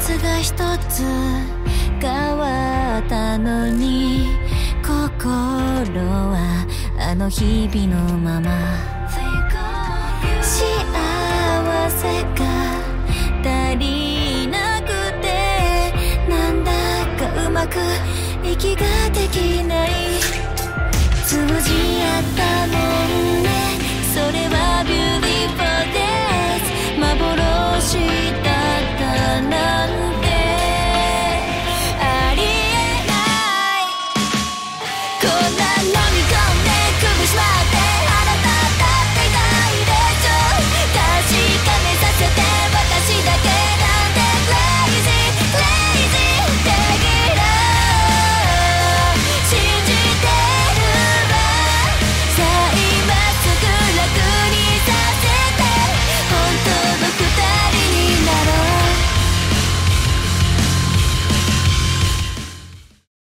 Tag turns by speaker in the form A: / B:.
A: つが一つ変わったのに、心はあの日々のまま。幸せが足りなくて、なんだかうまく息ができない。通じ合ったの